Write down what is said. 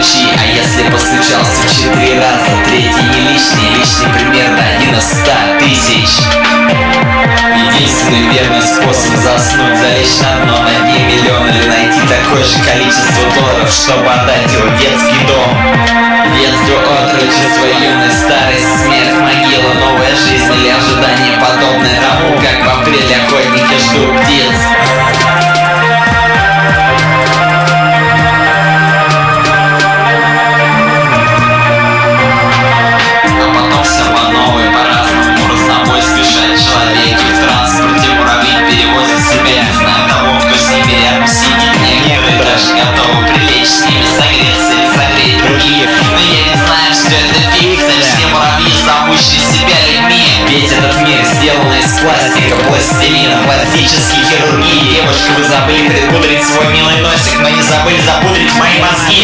стучи. А если постучался 4 раза, третий не лишний. Лишний примерно 1 из 100 тысяч. Единственный верный способ заснуть, залечь на дно, на дне миллион, или найти такое же количество долларов, чтобы отдать его в детский дом. Детство, отрочество, юность, старость, смерть, могила, новая жизнь или ожидание, подобное тому, как в апреле охотники ждут птиц. А потом все по новой, по-разному, разнобой спешать человеки в транспорте, муравьи перевозят себя. Я знаю того, кто с ними рядом сидит. Некоторые даже готовы прилечь с ними, согреться или согреть других. Но я не знаю, что это фикция. Все муравьи, зовущие себя людьми. Ведь этот мир сделан из пластика, пластилина, пластической хирургии. Девушка, вы забыли припудрить свой милый носик, но не забыли запудрить мои мозги.